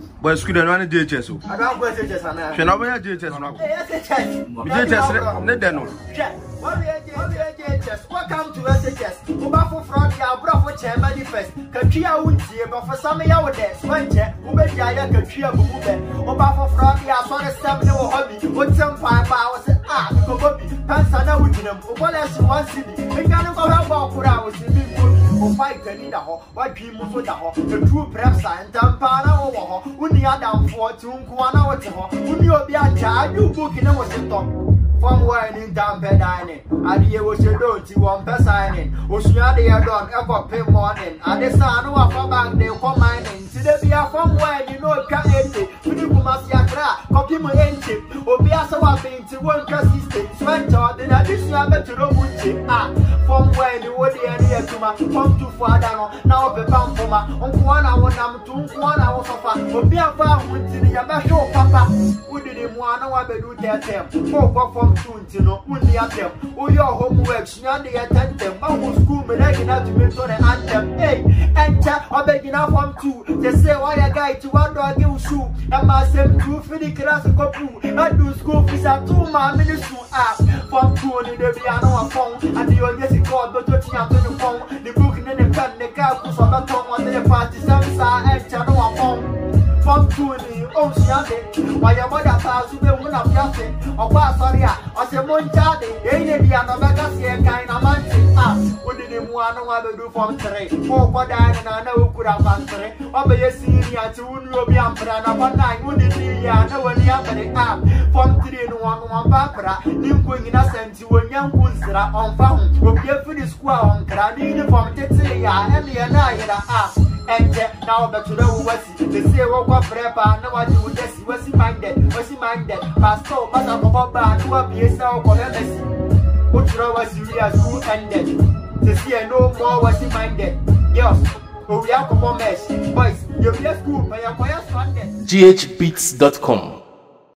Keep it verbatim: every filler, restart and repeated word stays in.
Boy, school and one J H S. I don't go to J H S. Can I wear J H S now? J H S. Welcome to S H S. Ubafo front ya brofo chairman first. Katria untie but for some ya with that swanche. Ube ya katria bubube. Ubafo front ya so the seven no hobby. What some five hours ah go bobby. Pansana with them. Ubola si one city. We can go have about four hours in the fight the leader ho. What dream for the ho. The true prep and tampana over ho. Uni adam for two kuana with ho. Uni obia charge you book in a top. From wine in Tampa dining, and you was your don't you want per signing. Oceania they are done ever pay morning. And the son who are from bank they come mining. See they be a from wine, you know, can empty. Pretty must yakra, copy my engine. Obia so I think to one consistent. Sweater, then I just have to know which ah. From wine you would the idea to my come too far down. Now the pump for my uncle one hour, I'm two one hour so far. Obia found with the Yabasho papa. Who did him one hour do that them? Oh, from you know, only at them. Oh, your homework, Snandy attend them. I will school me like to me to the anthem. Hey, enter, I'm begging up from two. They say, why a guy to one dog give shoe. And my same two for the class of couple. I do school fees at two my minutes to ask. From two in the piano phone. And the only called but touching out to the phone. The book in the pen, the car was on the tongue on the party. Some side, and channel on phone. From two in the ocean. Why your mother passed to the one of Yasin. Or pass on ya. I said, Monjade, eh, the other Bagassia kind of man. Ah, what did him want to do from three? Four for dying and I know could have answered. Or be a senior to Ruby and Prana, but nine would be ya, no one happening. Ah, from three and one one papera, Limquing in a sense to a young Kunzra on found. Will be a pretty square on Cradini from Tetsia and the Anaya. Ah. And now back to the West, they say, walk up prepper, no one would just was he minded, was he minded, Pastor, but I'm about bad, who appears now for embassy. What was serious, who ended? To see no more was he minded. Yes, oh, we are common mess, boys, you'll be a school, but you're quite G H beats dot com